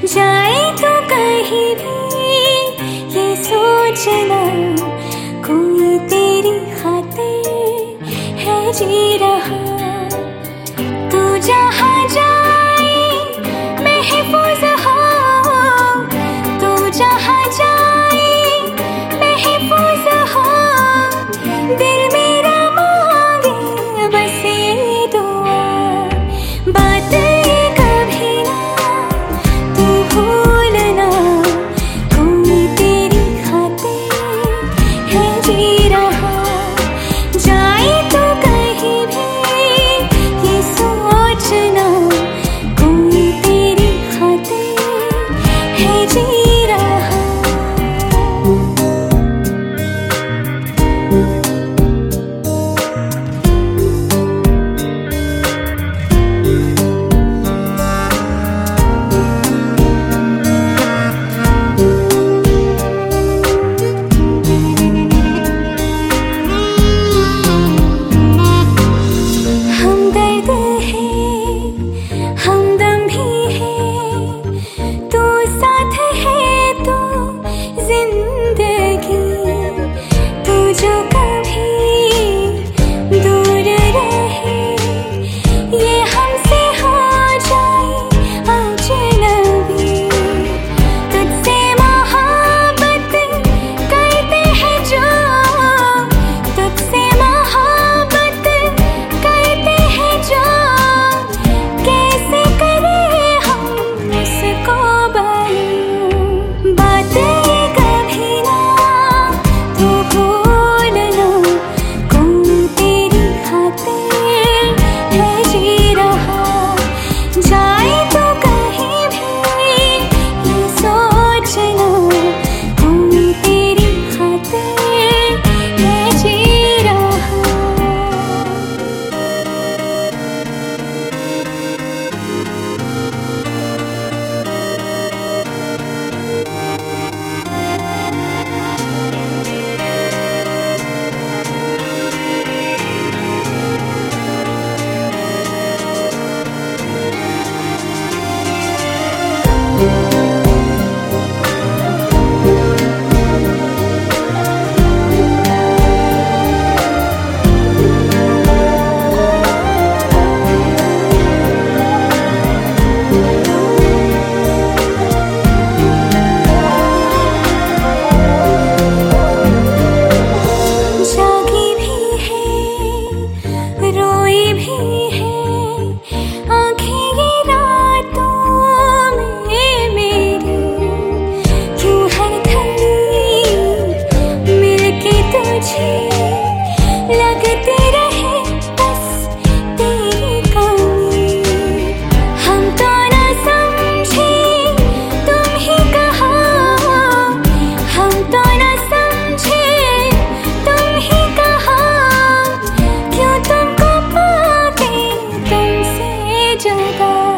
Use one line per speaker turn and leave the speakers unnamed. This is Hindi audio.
जाए तो कहीं भी ये सोचना, कोई तेरी खातिर है जी रहा। तू जहाँ जाए महफूज हो, तू जहाँ जाए महफूज हो। दिल मेरा मांगे बस ये दुआ, बात कभी ना तू भूलना, कोई तेरी खातिर है जी रहा। जाए तो कहीं भी ये सोचना, कोई तेरी खातिर है जी रहा। लगते रहे बस तेरी कमी, हम तो ना समझे तुम ही कहा, हम तो ना समझे तुम ही कहा। क्यों तुमको पाके तुमसे जुदा